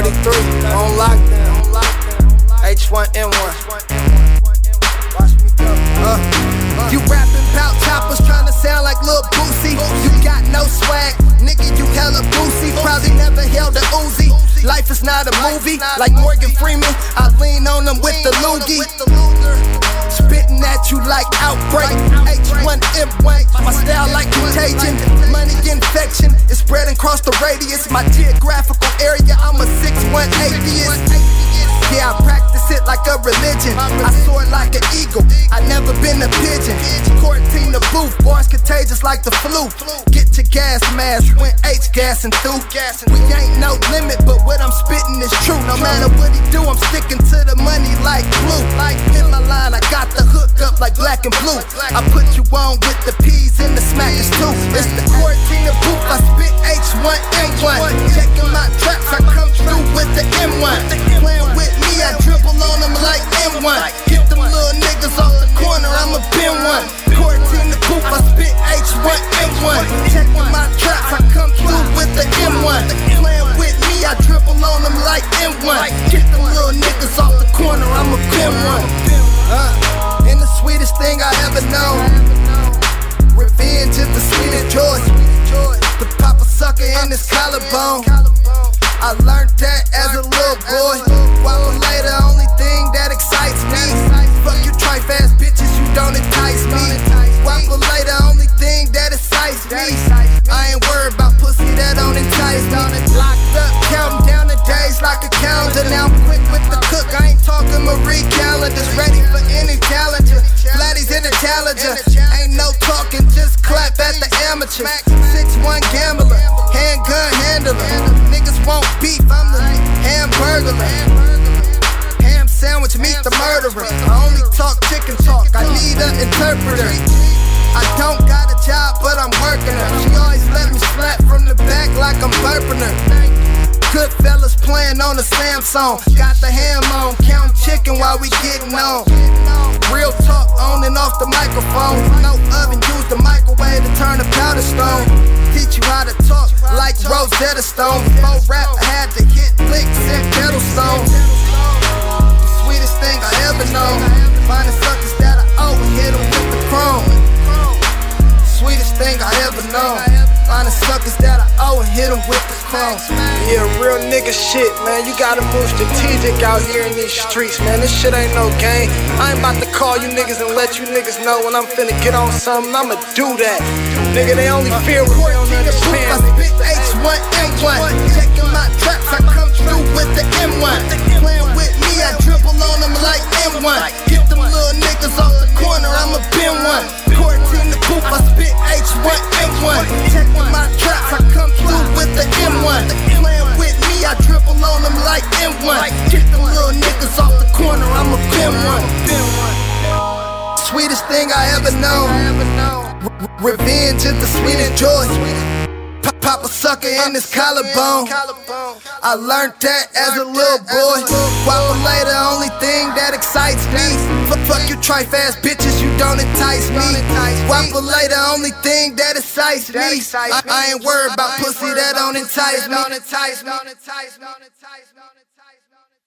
33 on lockdown. H1N1. Watch me go. You rapping bout choppers tryna sound like Lil Boosie. You got no swag, nigga, you hella boosie. Probably never held a Uzi. Life is not a movie, like Morgan Freeman. I lean on them with the loogie. Spitting at you like outbreak. H1N1, my style like contagion. Money infection is spreading across the radius. My geographical area, I'm a 6'1" atheist. Yeah, I practice it like a religion. I soar like an eagle, I never been a pigeon. Quarantine the booth, boys contagious like the flu. Get your gas mask when H gassing through. We ain't no limit, but what I'm spitting is true. No matter what he do, I'm sticking to the money like glue. In my line, I got the hook up like black and blue. I put you on with the P's and the smackers too. It's the quarantine the booth, I spit H1N1. Checking my traps, I come through with the M1. Playing with me, I dribble on them like M1. Get them little niggas off the corner, I'ma bin one. Quarantine the booth, I spit H1N1. Checking my traps, I come through with the M1. Playing with me, I dribble on them like M1. Get them little niggas off the corner, I'ma bin one. And the sweetest thing I ever know, revenge is the sweetest joy. The papa sucker in his collarbone, I learned that as a little boy. While later, only thing that excites me. Fuck you trife ass bitches, you don't entice me. While later, only thing that excites me. I ain't worried about pussy that don't entice me. Locked up, counting down the days like a calendar. Now I'm quick with the cook, I ain't talking Marie Callender's. Ready for any challenger. Flatties in the challenger. Ain't no talking, just clap at the amateur. 6'1" gambler, handgun handler. Niggas won't beef, I'm the hamburger. Ham sandwich, meet the murderer. I only talk chicken talk, I need an interpreter. I don't got a job, but I'm working her. She always let me slap from the back like I'm burping her. Good fellas playing on the Samsung. Got the ham on, counting chicken while we getting on. Real talk on and off the microphone. No oven, use the microwave to turn the powder stone. Teach you how to talk like Rosetta Stone. Before rap, I had to hit licks and pedal stone. The sweetest thing I ever know. Finding suckers that I owe and hit them with the chrome. Sweetest thing I ever know. Finding suckers that I owe and hit them with the chrome. Yeah, real nigga shit, man. You gotta move strategic out here in these streets, man. This shit ain't no game. I ain't about to call you niggas and let you niggas know when I'm finna get on something, I'ma do that. Nigga, they only fear what they don't understand. I spit H1N1. Checking my traps, I come through with the M1. Playing with me, I dribble on them like M1. Get them little niggas off the corner, I'ma bin one. Quarantine the booth, I spit H1N1. Checking my traps, I come through with the M1. Playing with me, I dribble on them like M1. Get them little niggas off the corner, I'ma bin one. Sweetest thing I ever know. Revenge is the sweetest joy. Papa sucker in his collarbone, I learned that as a little boy. While later, only thing that excites me. Fuck you trife ass bitches, you don't entice me. While later, only thing that excites me. I ain't worried about pussy that don't entice me.